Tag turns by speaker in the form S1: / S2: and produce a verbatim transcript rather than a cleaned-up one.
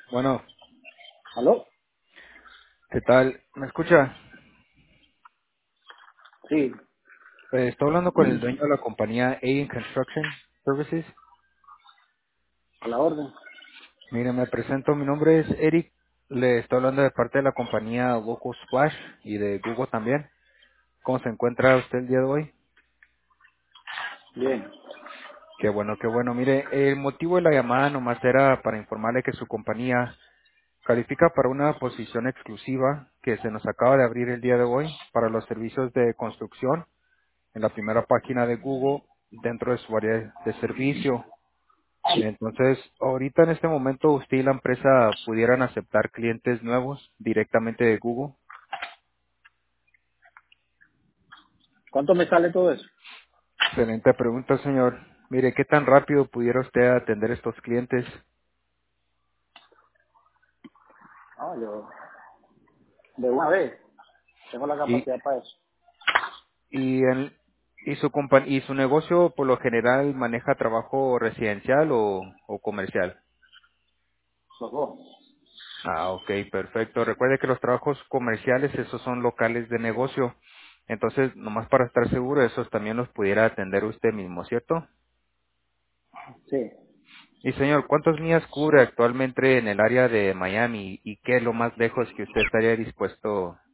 S1: Bueno,
S2: ¿Aló?
S1: ¿qué tal? ¿Me escucha?
S2: Sí,
S1: Eh, estoy hablando con el dueño de la compañía A N Construction Services.
S2: a la orden.
S1: Mire, me presento, mi nombre es Eric. Le estoy hablando de parte de la compañía Local Splash y de Google también. ¿Cómo se encuentra usted el día de hoy?
S2: Bien.
S1: Qué bueno, qué bueno. Mire, el motivo de la llamada nomás era para informarle que su compañía califica para una posición exclusiva que se nos acaba de abrir el día de hoy para los servicios de construcción en la primera página de Google dentro de su área de servicio. Entonces, ahorita en este momento usted y la empresa pudieran aceptar clientes nuevos directamente de Google.
S2: ¿Cuánto me sale todo eso?
S1: Excelente pregunta, señor. Mire, ¿qué tan rápido pudiera usted atender estos clientes?
S2: Ah, yo, de una vez, tengo la
S1: Y,
S2: capacidad para eso.
S1: y, en- y, su compa- y su negocio por lo general maneja trabajo residencial o, o comercial.
S2: Los dos.
S1: Ah, ok, perfecto. Recuerde que los trabajos comerciales, esos son locales de negocio. Entonces, nomás para estar seguro, esos también los pudiera atender usted mismo, ¿cierto?
S2: Sí.
S1: Y señor, ¿cuántas millas cubre actualmente en el área de Miami y qué es lo más lejos que usted estaría dispuesto